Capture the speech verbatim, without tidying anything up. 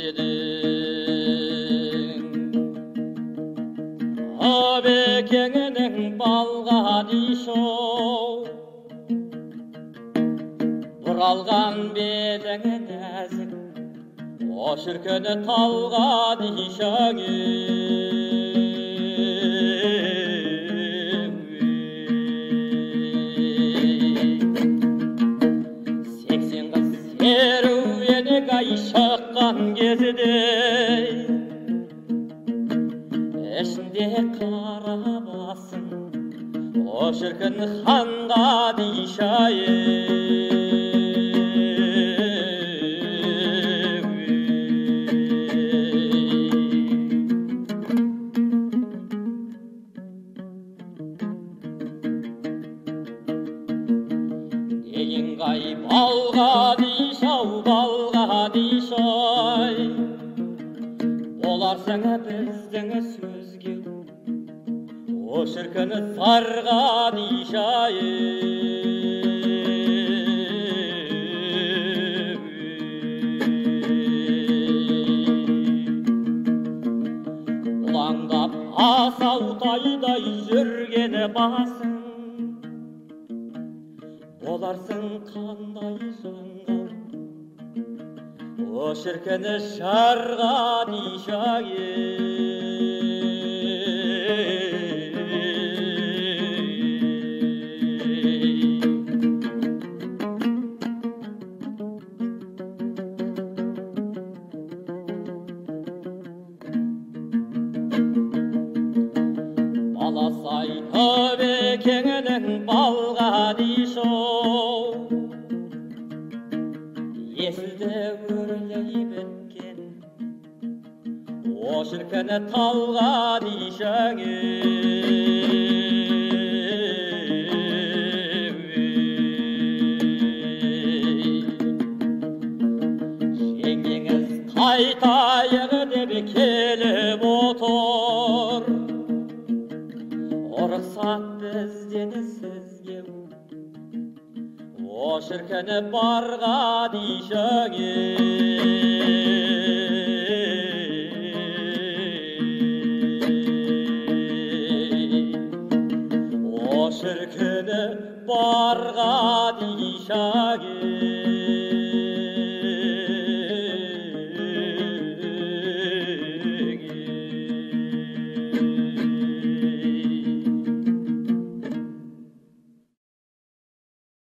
едің. Абекеңнің балға дишоу, бұралған бетіңі нәзік, о шіркіні талға дишаң ай шыққан кезінде ішінде қара басың о шіркін ханға дишайы деген қай балға дишау балға дишай боларсың біздің сөзге о шіркін зарға дишай бұлаңдап асау тайдай жүргені басың боларсың қандай жаңғал о шіркіні шарға дишаң баласай Абекеңнің балға дишоу есілді өрлей біткен о шіркіні талға дишаң жеңгеңіз қайтайық деп келіп отыр рұқсат бізден сізге о шіркіні барға дишаң